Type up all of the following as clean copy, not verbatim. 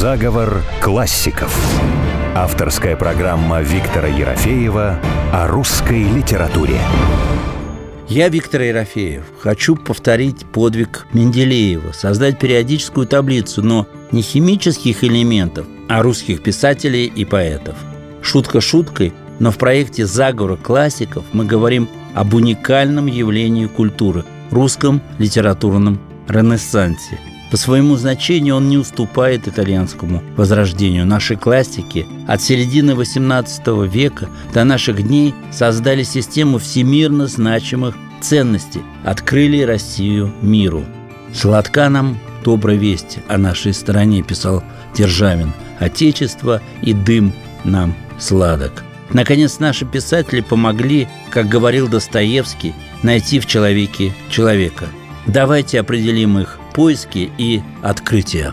Заговор классиков. Авторская программа Виктора Ерофеева о русской литературе. Я, Виктор Ерофеев, хочу повторить подвиг Менделеева, создать периодическую таблицу, но не химических элементов, а русских писателей и поэтов. Шутка шуткой, но в проекте «Заговор классиков» мы говорим об уникальном явлении культуры – русском литературном ренессансе. По своему значению он не уступает итальянскому возрождению. Наши классики от середины XVIII века до наших дней создали систему всемирно значимых ценностей, открыли Россию миру. «Сладка нам добрая весть о нашей стране», писал Державин. «Отечество и дым нам сладок». Наконец, наши писатели помогли, как говорил Достоевский, найти в человеке человека. Давайте определим их поиски и открытия.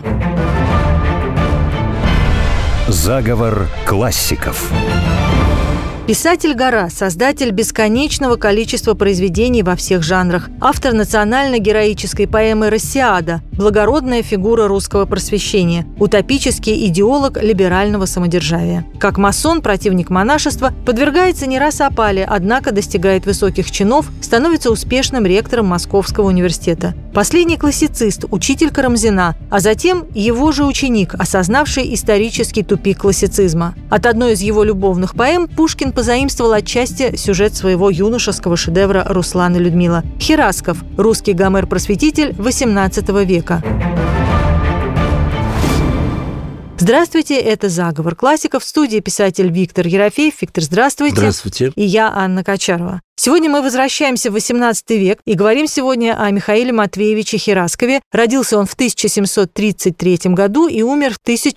Заговор классиков. Писатель-гора, создатель бесконечного количества произведений во всех жанрах, автор национально-героической поэмы «Россиада», благородная фигура русского просвещения, утопический идеолог либерального самодержавия. Как масон, противник монашества, подвергается не раз опале, однако достигает высоких чинов, становится успешным ректором Московского университета. Последний классицист, учитель Карамзина, а затем его же ученик, осознавший исторический тупик классицизма. От одной из его любовных поэм Пушкин позаимствовал отчасти сюжет своего юношеского шедевра «Руслан и Людмила». Херасков – русский Гомер-просветитель XVIII века. Здравствуйте, это «Заговор классиков». В студии писатель Виктор Ерофеев. Виктор, здравствуйте. Здравствуйте. И я, Анна Качарова. Сегодня мы возвращаемся в XVIII век и говорим сегодня о Михаиле Матвеевиче Хераскове. Родился он в 1733 году и умер в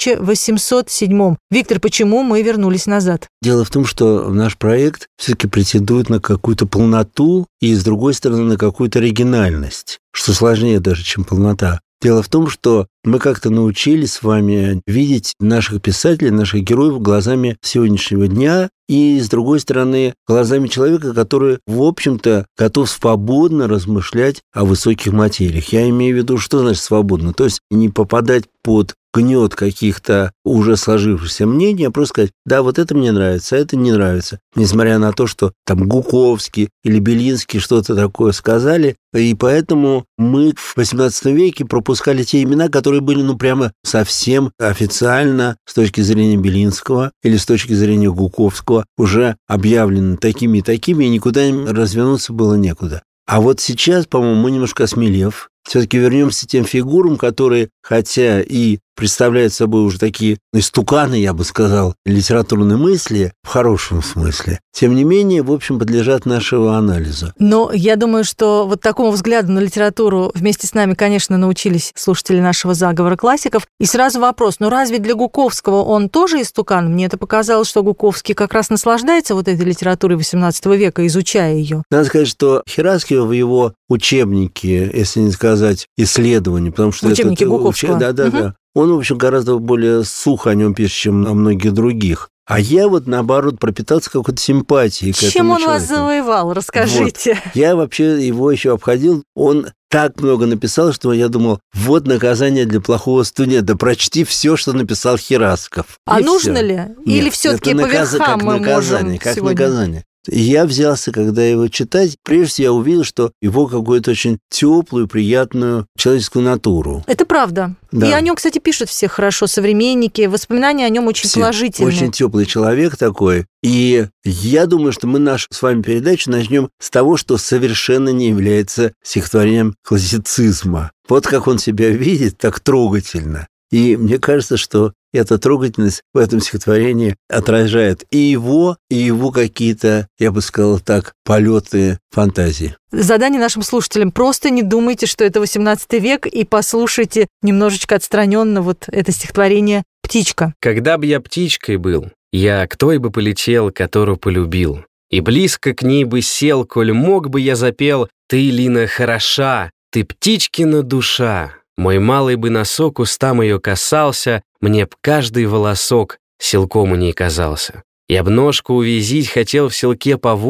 1807. Виктор, почему мы вернулись назад? Дело в том, что наш проект все-таки претендует на какую-то полноту и, с другой стороны, на какую-то оригинальность, что сложнее даже, чем полнота. Дело в том, что мы как-то научились с вами видеть наших писателей, наших героев глазами сегодняшнего дня и, с другой стороны, глазами человека, который, в общем-то, готов свободно размышлять о высоких материях. Я имею в виду, что значит свободно? То есть не попадать под гнет каких-то уже сложившихся мнений, а просто сказать: да, вот это мне нравится, а это не нравится. Несмотря на то, что там Гуковский или Белинский что-то такое сказали, и поэтому мы в XVIII веке пропускали те имена, которые были, прямо совсем официально с точки зрения Белинского или с точки зрения Гуковского уже объявлены такими и такими, и никуда им развернуться было некуда. А вот сейчас, по-моему, мы немножко осмелев, все-таки вернемся к тем фигурам, которые, хотя и представляют собой уже такие истуканы, я бы сказал, литературной мысли, в хорошем смысле, тем не менее, в общем, подлежат нашему анализу. Но я думаю, что вот такому взгляду на литературу вместе с нами, конечно, научились слушатели нашего «Заговора классиков». И сразу вопрос: разве для Гуковского он тоже истукан? Мне это показалось, что Гуковский как раз наслаждается вот этой литературой XVIII века, изучая ее. Надо сказать, что Херасков в его учебнике, если не сказать исследования, потому что учебники Гуковского. Да. Он, в общем, гораздо более сухо о нем пишет, чем о многих других. А я наоборот, пропитался какой-то симпатией к этому человеку. Чем он вас завоевал? Расскажите. Вот. Я вообще его еще обходил. Он так много написал, что я думал, вот наказание для плохого студента. Прочти все, что написал Херасков. А нужно ли? Или все-таки по верхам мы можем как сегодня? Наказание. И я взялся, когда его читать, прежде всего я увидел, что его какую-то очень теплую, приятную человеческую натуру. Это правда. Да. И о нем, кстати, пишут все хорошо современники, воспоминания о нем очень положительные. Очень теплый человек такой. И я думаю, что мы нашу с вами передачу начнем с того, что совершенно не является стихотворением классицизма. Вот как он себя видит, так трогательно. И мне кажется, что эта трогательность в этом стихотворении отражает и его какие-то, я бы сказал так, полеты фантазии. Задание нашим слушателям: просто не думайте, что это XVIII век, и послушайте немножечко отстраненно вот это стихотворение «Птичка». «Когда бы я птичкой был, я к той бы полетел, которую полюбил, и близко к ней бы сел, коль мог бы я запел: ты, Лина, хороша, ты птичкина душа. Мой малый бы носок устам ее касался, мне б каждый волосок силком у ней казался. Я б ножку увязить хотел в селке по воле,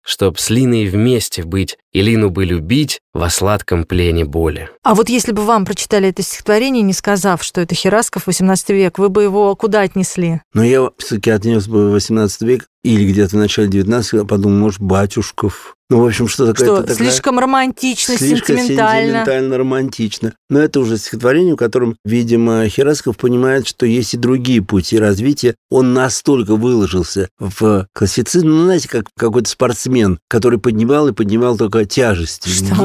чтоб с Линой вместе быть, и Лину бы любить во сладком плене боли. А вот если бы вам прочитали это стихотворение, не сказав, что это Херасков, 18 век, вы бы его куда отнесли? Но я все-таки отнес бы в 18 век или где-то в начале 19-го, подумал, может, Батюшков. Ну, в общем, что такое? Что, слишком романтично, слишком сентиментально. Сентиментально, романтично. Но это уже стихотворение, в котором, видимо, Херасков понимает, что есть и другие пути развития. Он настолько выложился в классицизм, ну, знаете, как какой-то спортсмен, который поднимал и поднимал только тяжести,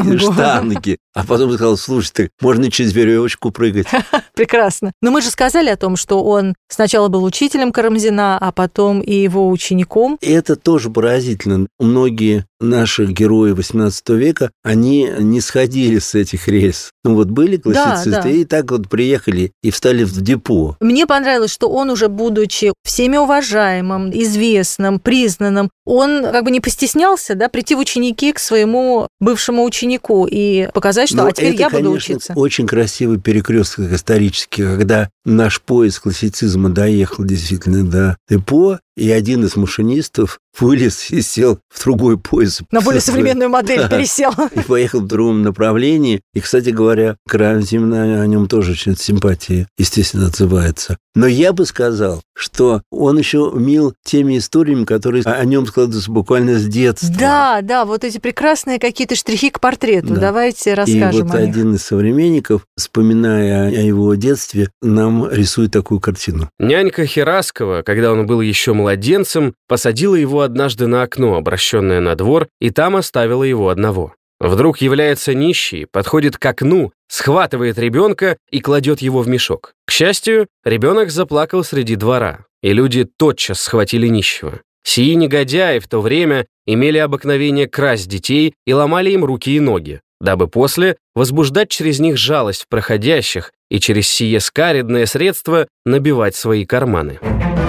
штанги. А потом сказал, слушай, ты, можно и через веревочку прыгать. Прекрасно. Но мы же сказали о том, что он сначала был учителем Карамзина, а потом и его учеником. И это тоже поразительно. Многие наши герои XVIII века, они не сходили с этих рельс. Ну вот были классицисты, и так вот приехали и встали в депо. Мне понравилось, что он уже, будучи всеми уважаемым, известным, признанным, он как бы не постеснялся, да, прийти в ученики к своему бывшему ученику и показать, что теперь я буду учиться. Очень красивый перекресток исторический, когда наш поезд классицизма доехал действительно до депо, и один из машинистов вылез и сел в другой поезд. На более современную модель пересел. И поехал в другом направлении. И, кстати говоря, Карамзин о нем тоже очень симпатия, естественно, отзывается. Но я бы сказал, что он еще мил теми историями, которые о нем складываются буквально с детства. Да, вот эти прекрасные какие-то штрихи к портрету. Да. Давайте расскажем о них. И вот один из современников, вспоминая о его детстве, нам рисует такую картину. Нянька Хераскова, когда он был еще младенцем, посадила его однажды на окно, обращенное на двор, и там оставила его одного. Вдруг является нищий, подходит к окну, схватывает ребенка и кладет его в мешок. К счастью, ребенок заплакал среди двора, и люди тотчас схватили нищего. Сии негодяи в то время имели обыкновение красть детей и ломали им руки и ноги, дабы после возбуждать через них жалость в проходящих и через сие скаредное средство набивать свои карманы.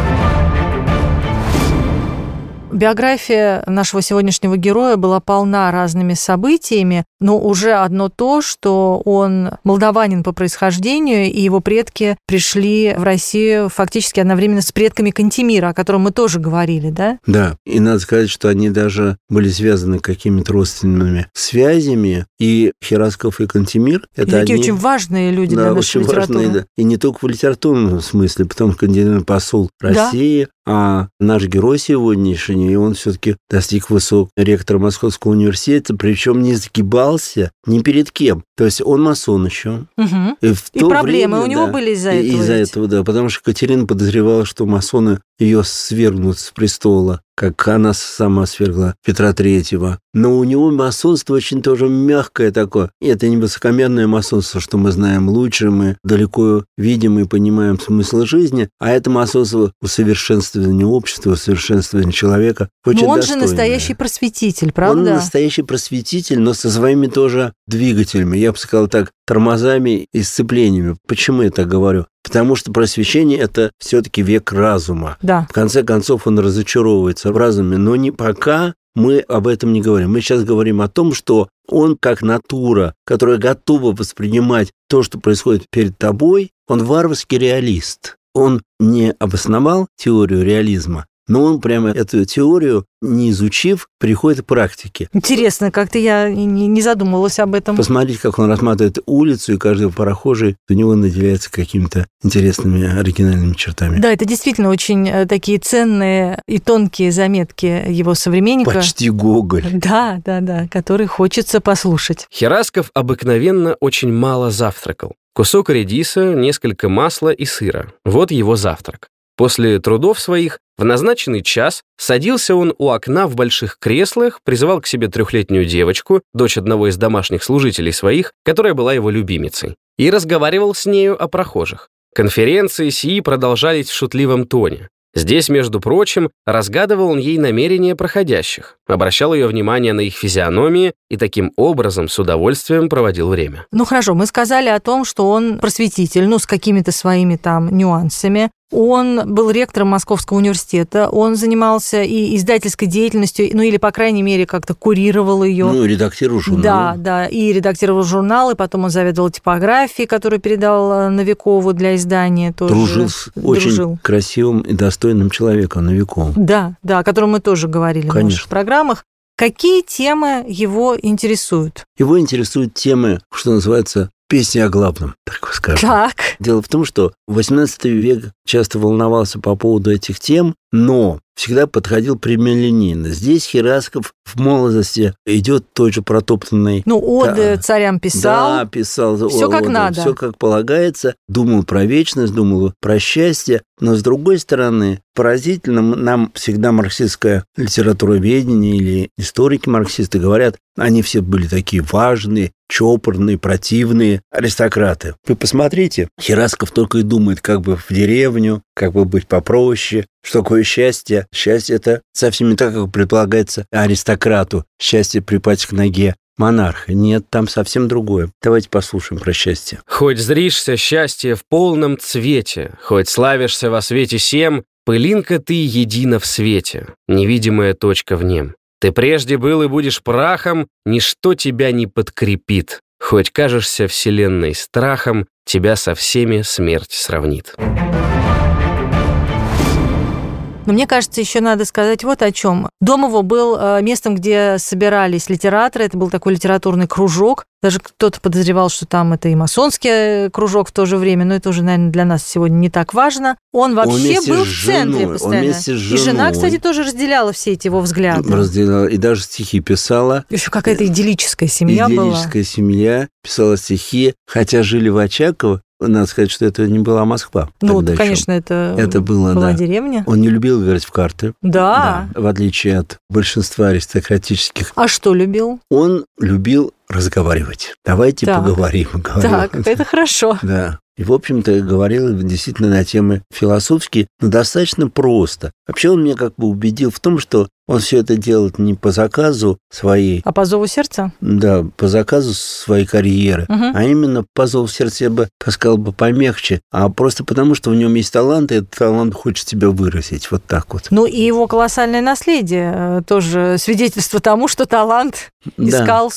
Биография нашего сегодняшнего героя была полна разными событиями, но уже одно то, что он молдаванин по происхождению, и его предки пришли в Россию фактически одновременно с предками Кантемира, о котором мы тоже говорили, да? Да, и надо сказать, что они даже были связаны какими-то родственными связями, и Херасков и Кантемир — это такие очень важные люди для нашей литературы. Важные, да. И не только в литературном смысле, потому что Кантемир — посол России, а наш герой сегодняшний, и он все-таки достиг высот ректора Московского университета, причем не сгибался ни перед кем. То есть он масон еще. Угу. И проблемы у него были из-за этого. Из-за этого, да. Потому что Катерина подозревала, что масоны ее свергнут с престола, как она сама свергла Петра Третьего. Но у него масонство очень тоже мягкое такое. И это не высокомерное масонство, что мы знаем лучше, мы далеко видим и понимаем смысл жизни, а это масонство усовершенствования общества, усовершенствования человека. Очень достойное. Он же настоящий просветитель, правда? Он настоящий просветитель, но со своими тоже двигателями. Я бы сказал так, тормозами и сцеплениями. Почему я так говорю? Потому что просвещение – это все-таки век разума. Да. В конце концов, он разочаровывается в разуме, но не пока мы об этом не говорим. Мы сейчас говорим о том, что он как натура, которая готова воспринимать то, что происходит перед тобой, он варварский реалист. Он не обосновал теорию реализма, но он прямо эту теорию, не изучив, приходит к практике. Интересно, как-то я не задумывалась об этом. Посмотрите, как он рассматривает улицу, и каждый прохожий у него наделяется какими-то интересными, оригинальными чертами. Да, это действительно очень такие ценные и тонкие заметки его современника. Почти Гоголь. Да, который хочется послушать. Херасков обыкновенно очень мало завтракал. Кусок редиса, несколько масла и сыра. Вот его завтрак. После трудов своих в назначенный час садился он у окна в больших креслах, призывал к себе 3-летнюю девочку, дочь одного из домашних служителей своих, которая была его любимицей, и разговаривал с нею о прохожих. Конференции сии продолжались в шутливом тоне. Здесь, между прочим, разгадывал он ей намерения проходящих, обращал ее внимание на их физиономии и таким образом с удовольствием проводил время. Ну хорошо, мы сказали о том, что он просветитель, с какими-то своими там нюансами. Он был ректором Московского университета, он занимался и издательской деятельностью, или, по крайней мере, как-то курировал ее. Редактировал журналы. Да, и редактировал журналы, потом он заведовал типографией, которую передал Новикову для издания. Тоже дружил с очень красивым и достойным человеком, Новиковым. Да, о котором мы тоже говорили в наших программах. Какие темы его интересуют? Его интересуют темы, что называется, песни о главном, так скажем. Так. Дело в том, что XVIII век часто волновался по поводу этих тем, но всегда подходил прямолинейно. Здесь Херасков в молодости идет той же протоптанной... Оды царям писал. Да, писал. Все как надо. Все как полагается. Думал про вечность, думал про счастье. Но, с другой стороны, поразительно, нам всегда марксистское литературоведение или историки-марксисты говорят, они все были такие важные, чопорные, противные аристократы. Вы посмотрите, Херасков только и думает, как бы в деревню, как бы быть попроще, что такое счастье. Счастье – это совсем не так, как предполагается аристократу. Счастье – припасть к ноге монарха. Нет, там совсем другое. Давайте послушаем про счастье. «Хоть зришься счастье в полном цвете, хоть славишься во свете сем, пылинка ты едина в свете, невидимая точка в нем. Ты прежде был и будешь прахом, ничто тебя не подкрепит. Хоть кажешься вселенной страхом, тебя со всеми смерть сравнит». Но мне кажется, еще надо сказать вот о чем. Дом его был местом, где собирались литераторы. Это был такой литературный кружок. Даже кто-то подозревал, что там это и масонский кружок в то же время, но это уже, наверное, для нас сегодня не так важно. Он вообще был в центре постоянно. Он вместе с женой. И жена, кстати, тоже разделяла все эти его взгляды. Разделяла, и даже стихи писала. Еще какая-то идиллическая семья была. Идиллическая семья, писала стихи, хотя жили в Очаково. Надо сказать, что это не была Москва. Конечно, это была деревня. Он не любил играть в карты. Да. В отличие от большинства аристократических. А что любил? Он любил разговаривать. Давайте поговорим. Так, это хорошо. Да. И, в общем-то, говорил действительно на темы философские, но достаточно просто. Вообще он меня как бы убедил в том, что он все это делает не по заказу своей... А по зову сердца? Да, по заказу своей карьеры. А именно по зову сердца, я бы сказал бы помягче, а просто потому, что в нем есть талант, и этот талант хочет себя выразить. Вот так вот. Ну и его колоссальное наследие тоже свидетельство тому, что талант искал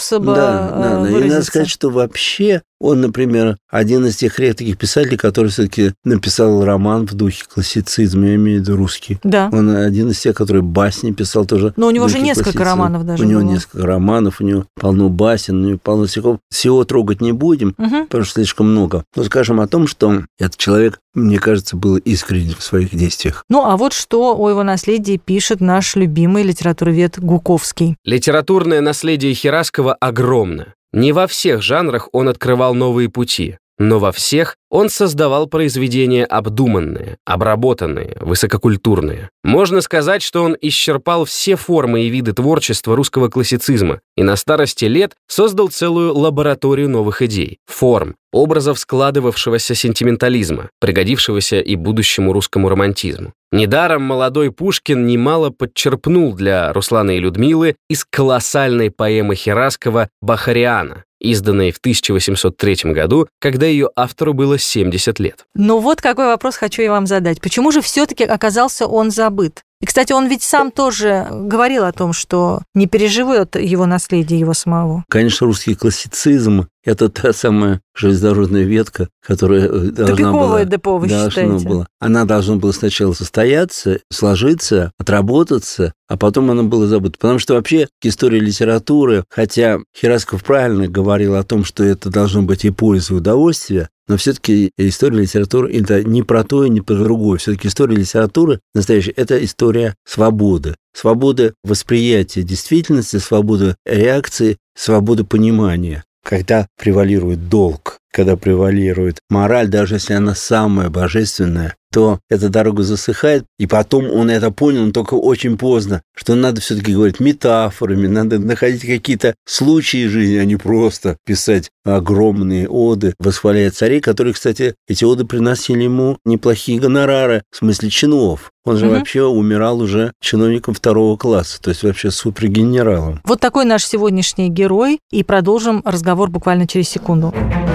способа выразиться. И надо сказать, что вообще он, например, один из тех редких писателей, который все-таки написал роман в духе классицизма, я имею в виду русский. Да. Он один из тех, который басни писал тоже. Но у него же несколько романов даже У него было. несколько романов, у него полно басен, у него полно стихов. Всего трогать не будем, потому что слишком много. Но скажем о том, что этот человек, мне кажется, был искренен в своих действиях. Ну, а вот что о его наследии пишет наш любимый литературовед Гуковский. Литературное наследие Хераскова огромно. Не во всех жанрах он открывал новые пути, но во всех он создавал произведения обдуманные, обработанные, высококультурные. Можно сказать, что он исчерпал все формы и виды творчества русского классицизма и на старости лет создал целую лабораторию новых идей, форм, образов складывавшегося сентиментализма, пригодившегося и будущему русскому романтизму. Недаром молодой Пушкин немало подчерпнул для Руслана и Людмилы из колоссальной поэмы Хераскова «Бахариана», изданной в 1803 году, когда ее автору было 70 лет. Ну вот какой вопрос хочу я вам задать. Почему же все-таки оказался он забыт? И, кстати, он ведь сам тоже говорил о том, что не переживет его наследие его самого. Конечно, русский классицизм – это та самая железнодорожная ветка, которая должна была... депо, вы считаете? Она должна была сначала состояться, сложиться, отработаться, а потом она была забыта. Потому что вообще история литературы, хотя Херасков правильно говорил о том, что это должно быть и польза, и удовольствие, но все-таки история литературы – это не про то и не про другое. Все-таки история литературы настоящая – это история свободы. Свободы восприятия действительности, свободы реакции, свободы понимания. Когда превалирует долг, когда превалирует мораль, даже если она самая божественная, то эта дорога засыхает, и потом он это понял, но только очень поздно, что надо все-таки говорить метафорами, надо находить какие-то случаи жизни, а не просто писать огромные оды, восхваляя царей, которые, кстати, эти оды приносили ему неплохие гонорары, в смысле чинов. Он же вообще умирал уже чиновником второго класса, то есть вообще супергенералом. Вот такой наш сегодняшний герой, и продолжим разговор буквально через секунду.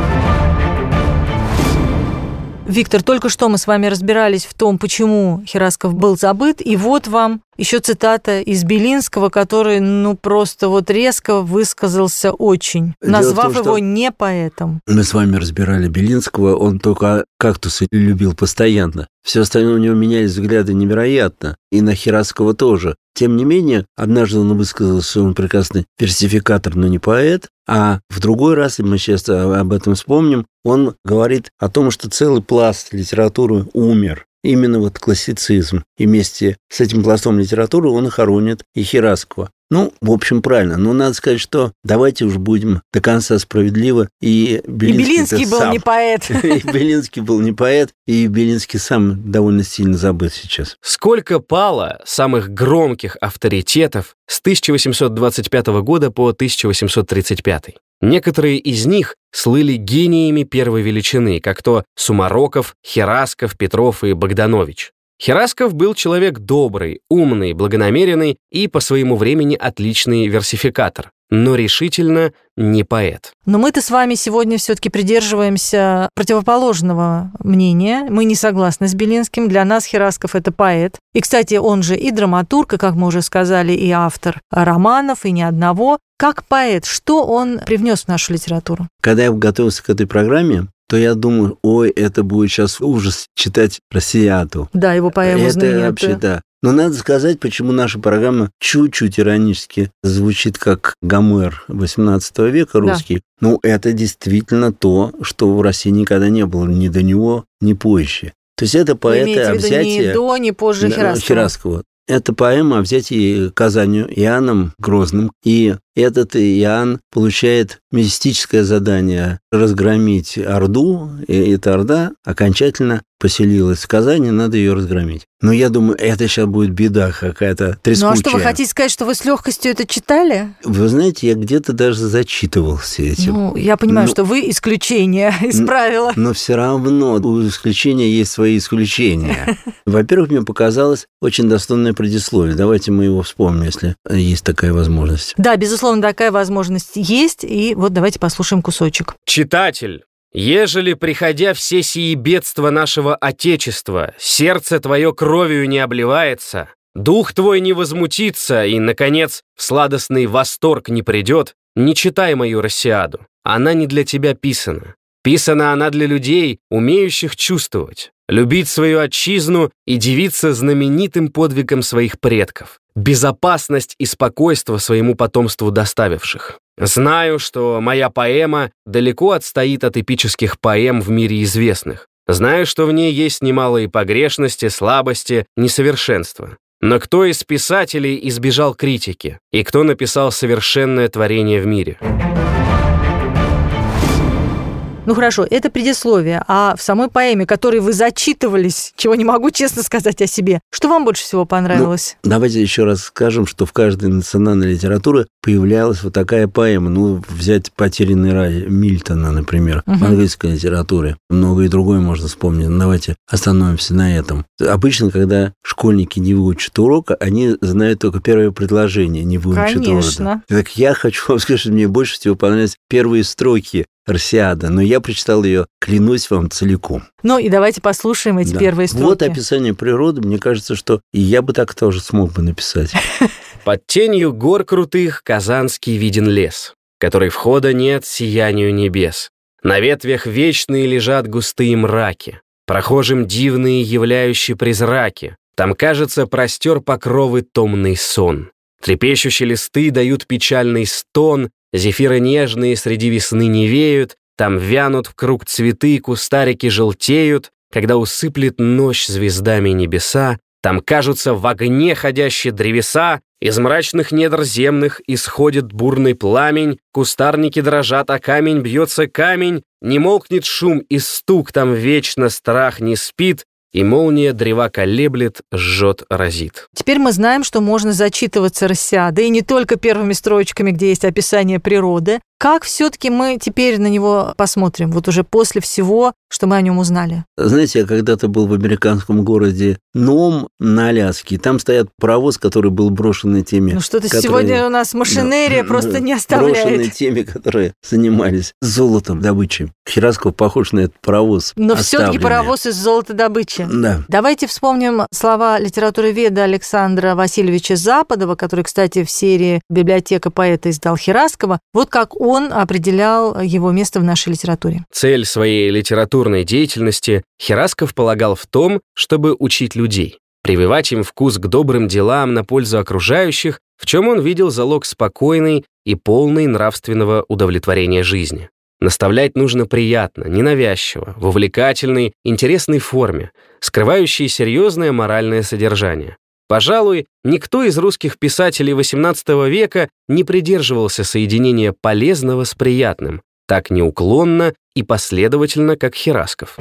Виктор, только что мы с вами разбирались в том, почему Херасков был забыт, и вот вам еще цитата из Белинского, который, просто вот резко высказался очень, назвав его не поэтом. Мы с вами разбирали Белинского, он только кактусы любил постоянно. Все остальное у него менялись взгляды невероятно. И на Хераскова тоже. Тем не менее, однажды он высказался, что он прекрасный версификатор, но не поэт, а в другой раз, и мы сейчас об этом вспомним, он говорит о том, что целый пласт литературы умер. Именно вот классицизм. И вместе с этим пластом литературы он и хоронит и Хераскова. Ну, в общем, правильно. Но надо сказать, что давайте уж будем до конца справедливы. И Белинский был не поэт. И Белинский был не поэт, и Белинский сам довольно сильно забыт сейчас. Сколько пало самых громких авторитетов с 1825 года по 1835. Некоторые из них слыли гениями первой величины, как то Сумароков, Херасков, Петров и Богданович. Херасков был человек добрый, умный, благонамеренный и по своему времени отличный версификатор, но решительно не поэт. Но мы-то с вами сегодня все-таки придерживаемся противоположного мнения. Мы не согласны с Белинским. Для нас Херасков – это поэт. И, кстати, он же и драматург, и, как мы уже сказали, и автор романов, и ни одного. Как поэт, что он привнес в нашу литературу? Когда я готовился к этой программе, то я думаю, ой, это будет сейчас ужас читать «Россиаду». Да, его поэму знаменитую. Это вообще, да. Но надо сказать, почему наша программа чуть-чуть иронически звучит как Гомер XVIII века русский. Да. Ну, это действительно то, что в России никогда не было ни до него, ни позже. То есть это поэта о взятии... Ни до, ни позже Хераскова. Это поэма о взятии Казанью Иоанном Грозным. И этот Иоанн получает мистическое задание разгромить Орду, и эта Орда окончательно поселилась в Казани, надо ее разгромить. Но я думаю, это сейчас будет беда какая-то трескучая. Ну а что, вы хотите сказать, что вы с легкостью это читали? Вы знаете, я где-то даже зачитывался этим. Ну, я понимаю, что вы исключение из правила. Но все равно у исключения есть свои исключения. Во-первых, мне показалось очень достойное предисловие. Давайте мы его вспомним, если есть такая возможность. Да, безусловно, такая возможность есть. И вот давайте послушаем кусочек. Читатель, ежели, приходя все сии бедства нашего Отечества, сердце твое кровью не обливается, дух твой не возмутится и, наконец, в сладостный восторг не придет, не читай мою «Россиаду». Она не для тебя писана. Писана она для людей, умеющих чувствовать, любить свою отчизну и дивиться знаменитым подвигом своих предков, безопасность и спокойство своему потомству доставивших. Знаю, что моя поэма далеко отстоит от эпических поэм в мире известных. Знаю, что в ней есть немалые погрешности, слабости, несовершенства. Но кто из писателей избежал критики? И кто написал совершенное творение в мире? Ну хорошо, это предисловие. А в самой поэме, которой вы зачитывались, чего не могу честно сказать о себе, что вам больше всего понравилось? Ну, давайте еще раз скажем, что в каждой национальной литературе появлялась вот такая поэма. Ну, взять «Потерянный рай» Мильтона, например, в английской литературе. Многое другое можно вспомнить. Но давайте остановимся на этом. Обычно, когда школьники не выучат урок, они знают только первое предложение, не выучат урок. Так я хочу вам сказать, что мне больше всего понравились первые строки «Россиада», но я прочитал ее, клянусь вам, целиком. Ну и давайте послушаем эти первые строки. Вот описание природы, мне кажется, что и я бы так тоже смог бы написать. «Под тенью гор крутых Казанский виден лес, который входа нет сиянию небес. На ветвях вечные лежат густые мраки, прохожим дивные являющие призраки. Там, кажется, простер покровы томный сон. Трепещущие листы дают печальный стон, зефиры нежные среди весны не веют, там вянут вкруг цветы, кустарики желтеют, когда усыплет ночь звездами небеса, там кажутся в огне ходящие древеса, из мрачных недр земных исходит бурный пламень, кустарники дрожат, а камень бьется камень, не молкнет шум и стук, там вечно страх не спит, и молния древа колеблет, жжет, разит». Теперь мы знаем, что можно зачитываться «Россиадой», и не только первыми строчками, где есть описание природы. Как все-таки мы теперь на него посмотрим, вот уже после всего, что мы о нем узнали? Знаете, я когда-то был в американском городе Ном на Аляске, и там стоит паровоз, который был брошен теми... Ну что-то сегодня у нас машинерия просто не оставляет. Брошенный теми, которые занимались золотом добычей. Херасков похож на этот паровоз. Но все-таки паровоз из золотодобычи. Да. Давайте вспомним слова литературоведа Александра Васильевича Западова, который, кстати, в серии «Библиотека поэта» издал Хераскова. Вот как он определял его место в нашей литературе. Цель своей литературной деятельности Херасков полагал в том, чтобы учить людей. прививать им вкус к добрым делам на пользу окружающих, в чем он видел залог спокойной и полной нравственного удовлетворения жизни. Наставлять нужно приятно, ненавязчиво, в увлекательной, интересной форме, скрывающей серьезное моральное содержание. Пожалуй, никто из русских писателей XVIII века не придерживался соединения полезного с приятным, так неуклонно и последовательно, как Херасков.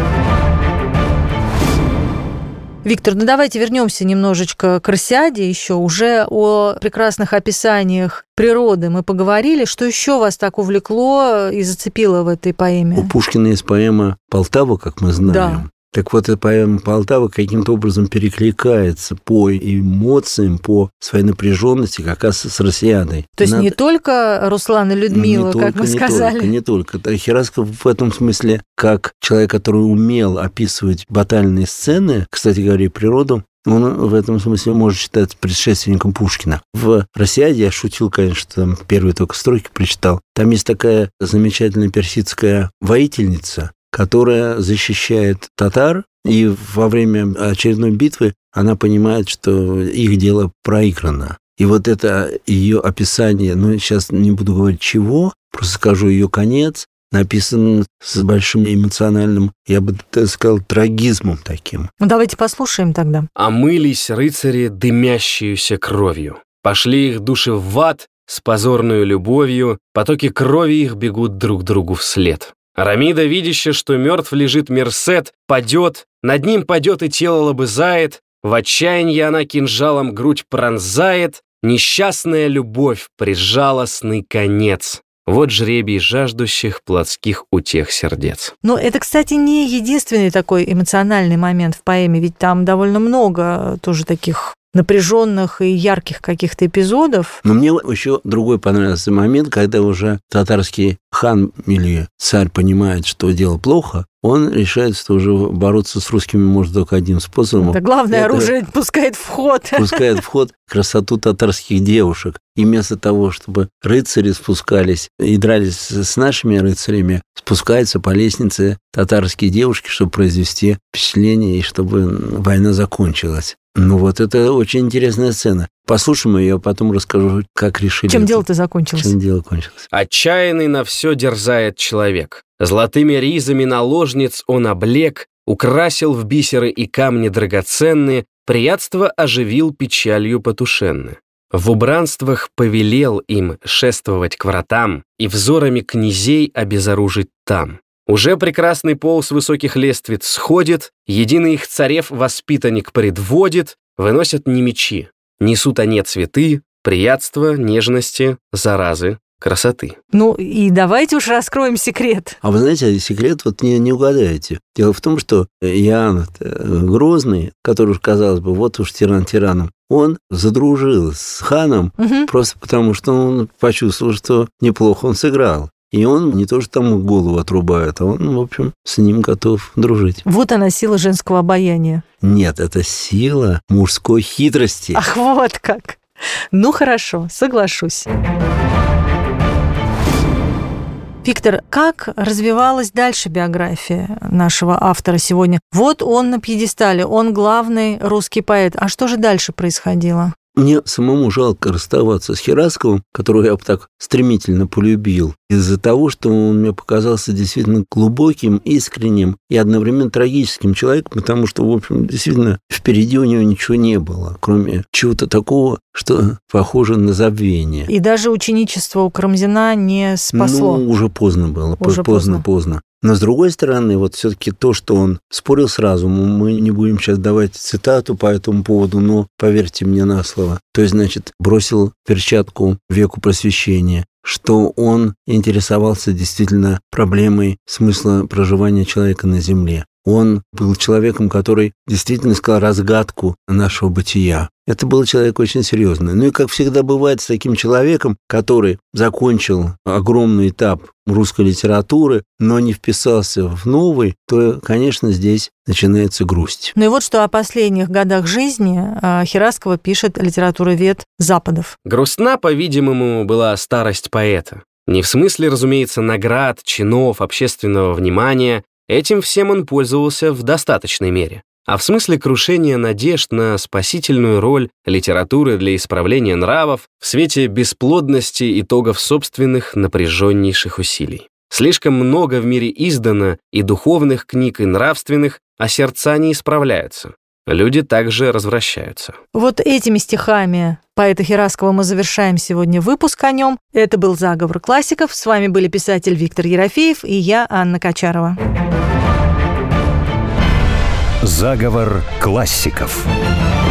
Виктор, ну давайте вернемся немножечко к «Росиаде» еще. Уже о прекрасных описаниях природы мы поговорили. Что еще вас так увлекло и зацепило в этой поэме? У Пушкина есть поэма «Полтава», как мы знаем. Да. Так вот, эта поэма «Полтава» каким-то образом перекликается по эмоциям, по своей напряженности как раз с «Росиадой». То есть не только Руслан и Людмила, как мы сказали. Не только. Херасков в этом смысле, как человек, который умел описывать батальные сцены, кстати говоря, природу, он в этом смысле может считаться предшественником Пушкина. В «Росиаде» я шутил, конечно, там первые только строки прочитал. Там есть такая замечательная персидская воительница, которая защищает татар, и во время очередной битвы она понимает, что их дело проиграно. И вот это ее описание, сейчас не буду говорить чего, просто скажу ее конец, написан с большим эмоциональным, я бы сказал, трагизмом таким. Ну, давайте послушаем тогда. «Омылись рыцари дымящуюся кровью. Пошли их души в ад с позорную любовью, потоки крови их бегут друг другу вслед. Арамида, видящая, что мертв лежит Мерсет, падет, над ним падет и тело лобызает, в отчаянии она кинжалом грудь пронзает, несчастная любовь прижалостный конец. Вот жребий жаждущих плотских утех сердец». Но это, кстати, не единственный такой эмоциональный момент в поэме, ведь там довольно много тоже таких напряженных и ярких каких-то эпизодов. Но мне еще другой понравился момент, когда уже татарский хан или царь понимает, что дело плохо, он решает, что уже бороться с русскими может только одним способом. Да, главное оружие пускает в ход. Пускает в ход красоту татарских девушек. И вместо того, чтобы рыцари спускались и дрались с нашими рыцарями, спускаются по лестнице татарские девушки, чтобы произвести впечатление и чтобы война закончилась. Вот это очень интересная сцена. Послушаем ее, а потом расскажу, как решили. Чем дело-то закончилось? Чем дело кончилось. «Отчаянный на все дерзает человек. Золотыми ризами наложниц он облек, украсил в бисеры и камни драгоценные, приятство оживил печалью потушенны. В убранствах повелел им шествовать к вратам и взорами князей обезоружить там. Уже прекрасный пол с высоких лествиц сходит, единый их царев воспитанник предводит, выносят не мечи, несут они цветы, приятства, нежности, заразы, красоты». Ну и давайте уж раскроем секрет. А вы знаете, секрет вот не угадаете. Дело в том, что Иоанн Грозный, который уж, казалось бы, вот уж тиран тираном, он задружил с ханом просто потому, что он почувствовал, что неплохо он сыграл. И он не то, что там голову отрубает, а он, в общем, с ним готов дружить. Вот она, сила женского обаяния. Нет, это сила мужской хитрости. Ах, вот как. Ну, хорошо, соглашусь. Виктор, как развивалась дальше биография нашего автора сегодня? Вот он на пьедестале, он главный русский поэт. А что же дальше происходило? Мне самому жалко расставаться с Херасковым, которого я так стремительно полюбил, из-за того, что он мне показался действительно глубоким, искренним и одновременно трагическим человеком, потому что, в общем, действительно, впереди у него ничего не было, кроме чего-то такого, что похоже на забвение. И даже ученичество у Карамзина не спасло. Уже поздно было, уже поздно. Но, с другой стороны, вот все-таки то, что он спорил с разумом, мы не будем сейчас давать цитату по этому поводу, но поверьте мне на слово. То есть, значит, бросил перчатку веку просвещения, что он интересовался действительно проблемой смысла проживания человека на Земле. Он был человеком, который действительно искал разгадку нашего бытия. Это был человек очень серьезный. Ну и, как всегда бывает с таким человеком, который закончил огромный этап русской литературы, но не вписался в новый, то, конечно, здесь начинается грусть. Ну и вот что о последних годах жизни Хераскова пишет литературовед Западов. Грустна, по-видимому, была старость поэта. Не в смысле, разумеется, наград, чинов, общественного внимания. Этим всем он пользовался в достаточной мере. а в смысле крушения надежд на спасительную роль литературы для исправления нравов в свете бесплодности итогов собственных напряженнейших усилий. Слишком много в мире издано и духовных книг, и нравственных, а сердца не исправляются. Люди также развращаются. Вот этими стихами поэта Хераскова мы завершаем сегодня выпуск о нем. Это был «Заговор классиков». С вами были писатель Виктор Ерофеев и я, Анна Кочарова. Заговор классиков.